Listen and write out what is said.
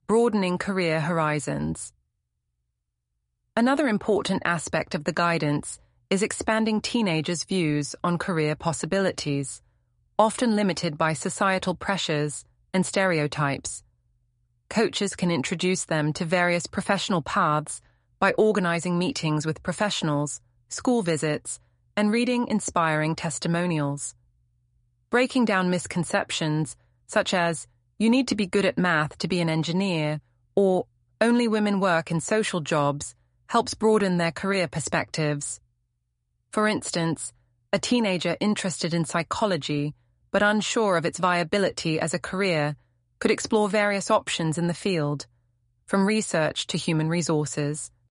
broadening career horizons. Another important aspect of the guidance is expanding teenagers' views on career possibilities, often limited by societal pressures and stereotypes. Coaches can introduce them to various professional paths by organizing meetings with professionals, school visits, and reading inspiring testimonials. Breaking down misconceptions, such as, "You need to be good at math to be an engineer," or "Only women work in social jobs," helps broaden their career perspectives. For instance, a teenager interested in psychology but unsure of its viability as a career could explore various options in the field, from research to human resources.